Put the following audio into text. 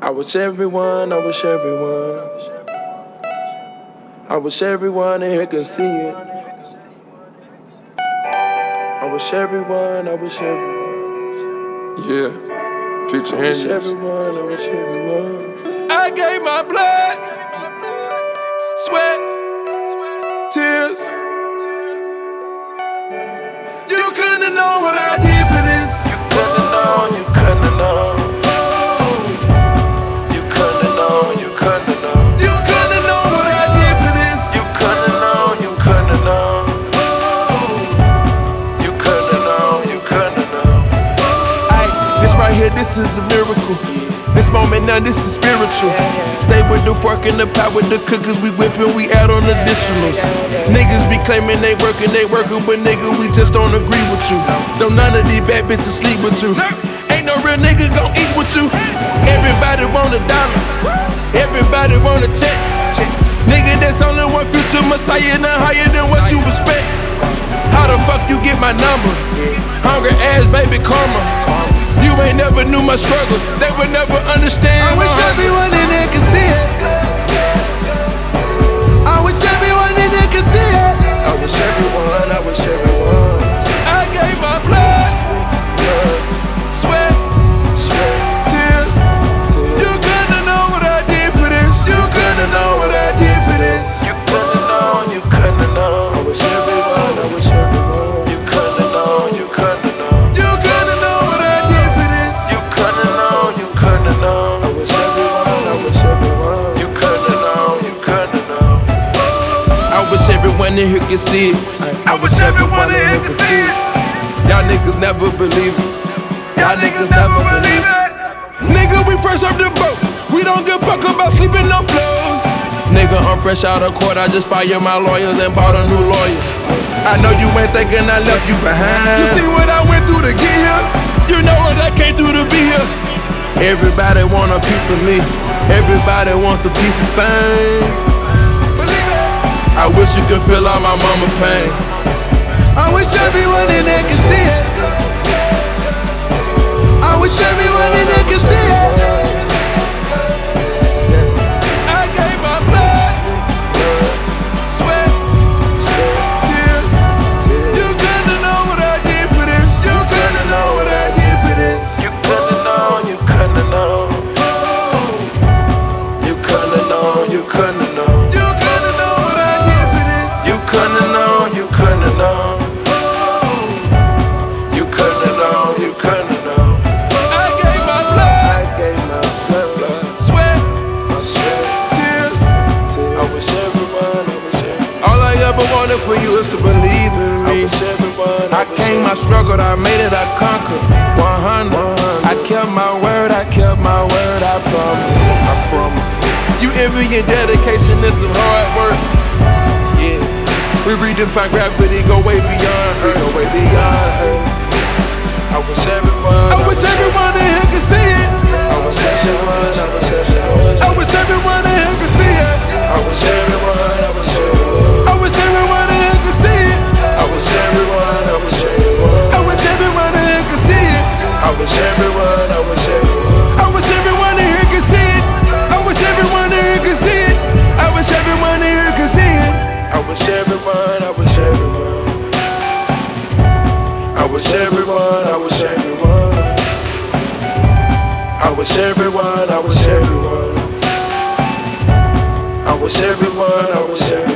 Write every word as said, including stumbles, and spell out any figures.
I wish everyone, I wish everyone, I wish everyone in here can see it. I wish everyone, I wish everyone. Yeah, Future I wish Hendrix. everyone, I wish everyone. I gave my blood, sweat, tears. You couldn't have known what I did for this. You couldn't have known, you couldn't have known. You couldn't have known, you couldn't have known. You couldn't have known what I did for this. You couldn't have known, you couldn't have known. You couldn't have known, you couldn't have known. Ay, this right here, this is a miracle. This moment now, this is spiritual. Stay with the fork and the pot with the cookers we whippin', we add on additionals. Niggas be claiming they workin', they workin', but nigga, we just don't agree with you. Don't none of these bad bitches sleep with you. Ain't no real nigga gon' eat with you. Everybody want a dollar, everybody want a check. Nigga, that's only one future Messiah, not higher than what you expect. How the fuck you get my number? Hungry ass baby karma. You ain't never knew my struggles, they would never understand. I wish everyone in there could see it. I wish everyone in there could see it. I wish everyone, I wish everyone. I gave my blood, sweat, sweat, tears. You couldn't have known what I did for this. You couldn't have known what I did for this. You couldn't have known, you couldn't have known. I wish everyone, I wish everyone. You couldn't have known, you couldn't have known. You couldn't have known what I did for this. You couldn't have known, you couldn't have known. I wish everyone, I wish everyone. You couldn't have known, you couldn't have known. I wish everyone in here could see it. I wish everyone in here could see it. Y'all niggas never believe it. Y'all niggas never believe it. Nigga, we fresh off the boat. We don't give a fuck about sleeping on floors. Nigga, I'm fresh out of court. I just fired my lawyers and bought a new lawyer. I know you ain't thinking I left you behind. You see what I went through to get here? You know what I came through to be here. Everybody want a piece of me. Everybody wants a piece of fame. Believe it. I wish you could feel all my mama pain. I wish everyone in there could see it. I wish everyone in there could see it. I gave my blood, sweat, tears. You couldn't have known what I did for this. You couldn't have known what I did for this. You couldn't have known, you couldn't have known. You couldn't have known, you couldn't have known. You couldn't have known what I did for this. You couldn't have known, you couldn't have known. You couldn't have known, you couldn't have known. I gave my blood, I gave my blood, sweat, tears. I wish everyone, I wish everyone. All I ever wanted for you is to believe in me. I wish everyone, I, I came, I struggled, I made it, I conquered. one hundred. I kept my word, I kept my word, I promise. I promise. You envy your dedication, it's some hard work. Yeah. We redefine gravity, go way beyond Earth. Go way beyond Earth. I wish everyone, I wish everyone in here could see it. I wish everyone, I wish everyone. I wish everyone in here could see it. I wish everyone, I wish everyone. I wish everyone in here could see it. I wish everyone, I wish everyone. I wish everyone in here could see it. I wish everyone, I wish everyone. I wish everyone in here could see it. I wish everyone in here could see it. I wish everyone in here could see it. I wish everyone, I wish everyone. I wish everyone, I wish everyone. I wish everyone, I wish everyone. I wish everyone, I wish everyone.